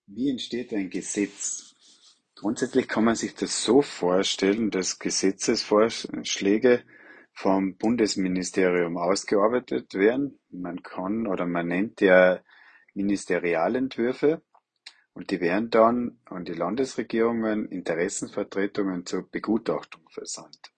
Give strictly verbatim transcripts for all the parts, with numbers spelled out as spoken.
Wie entsteht ein Gesetz? Grundsätzlich kann man sich das so vorstellen, dass Gesetzesvorschläge vom Bundesministerium ausgearbeitet werden. Man kann oder man nennt ja Ministerialentwürfe und die werden dann an die Landesregierungen, Interessenvertretungen zur Begutachtung versandt.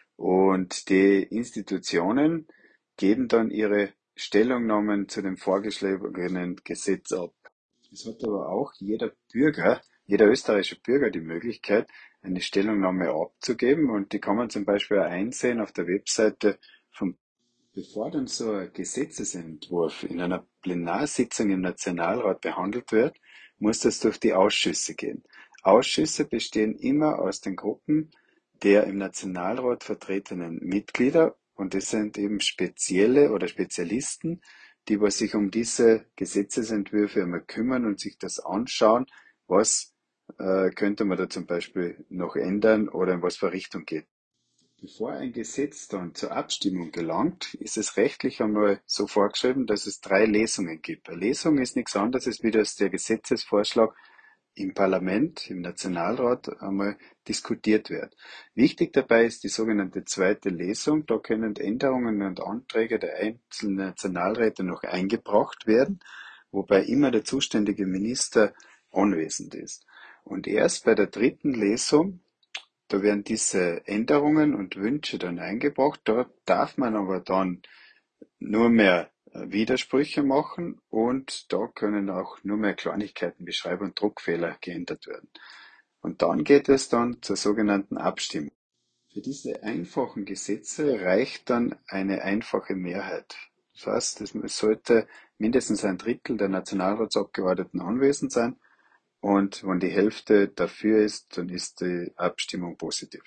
Und die Institutionen geben dann ihre Stellungnahmen zu dem vorgeschlagenen Gesetz ab. Es hat aber auch jeder Bürger, jeder österreichische Bürger die Möglichkeit, eine Stellungnahme abzugeben und die kann man zum Beispiel auch einsehen auf der Webseite vom. Bevor dann so ein Gesetzesentwurf in einer Plenarsitzung im Nationalrat behandelt wird, muss das durch die Ausschüsse gehen. Ausschüsse bestehen immer aus den Gruppen der im Nationalrat vertretenen Mitglieder und es sind eben spezielle oder Spezialisten, die was sich um diese Gesetzesentwürfe einmal kümmern und sich das anschauen, was äh, könnte man da zum Beispiel noch ändern oder in was für Richtung geht. Bevor ein Gesetz dann zur Abstimmung gelangt, ist es rechtlich einmal so vorgeschrieben, dass es drei Lesungen gibt. Eine Lesung ist nichts anderes, wie dass der Gesetzesvorschlag im Parlament, im Nationalrat einmal diskutiert wird. Wichtig dabei ist die sogenannte zweite Lesung. Da können Änderungen und Anträge der einzelnen Nationalräte noch eingebracht werden, wobei immer der zuständige Minister anwesend ist. Und erst bei der dritten Lesung, da werden diese Änderungen und Wünsche dann eingebracht. Dort darf man aber dann nur mehr äh, Widersprüche machen und da können auch nur mehr Kleinigkeiten wie Schreib- und Druckfehler geändert werden. Und dann geht es dann zur sogenannten Abstimmung. Für diese einfachen Gesetze reicht dann eine einfache Mehrheit. Das heißt, es sollte mindestens ein Drittel der Nationalratsabgeordneten anwesend sein und wenn die Hälfte dafür ist, dann ist die Abstimmung positiv.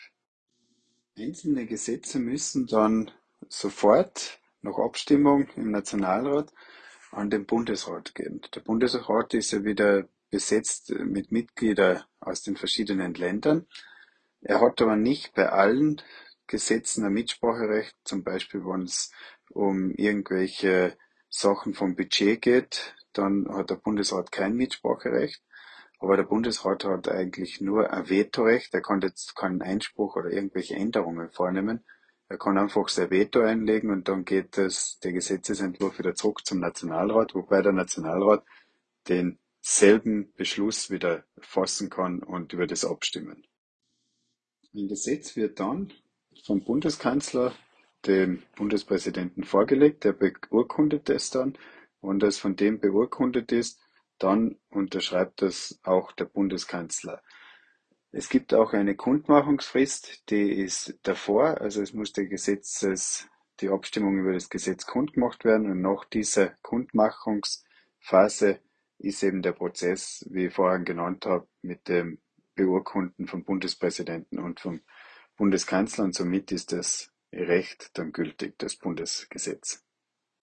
Einzelne Gesetze müssen dann sofort nach Abstimmung im Nationalrat an den Bundesrat gehen. Der Bundesrat ist ja wieder besetzt mit Mitgliedern aus den verschiedenen Ländern. Er hat aber nicht bei allen Gesetzen ein Mitspracherecht, zum Beispiel wenn es um irgendwelche Sachen vom Budget geht, dann hat der Bundesrat kein Mitspracherecht. Aber der Bundesrat hat eigentlich nur ein Vetorecht. Er kann jetzt keinen Einspruch oder irgendwelche Änderungen vornehmen. Er kann einfach sein Veto einlegen und dann geht das, der Gesetzesentwurf wieder zurück zum Nationalrat, wobei der Nationalrat denselben Beschluss wieder fassen kann und über das abstimmen. Ein Gesetz wird dann vom Bundeskanzler dem Bundespräsidenten vorgelegt, der beurkundet es dann. Wenn das von dem beurkundet ist, dann unterschreibt das auch der Bundeskanzler. Es gibt auch eine Kundmachungsfrist, die ist davor, also es muss der Gesetzes, die Abstimmung über das Gesetz kundgemacht werden und nach dieser Kundmachungsphase ist eben der Prozess, wie ich vorhin genannt habe, mit dem Beurkunden vom Bundespräsidenten und vom Bundeskanzler und somit ist das Recht dann gültig, das Bundesgesetz.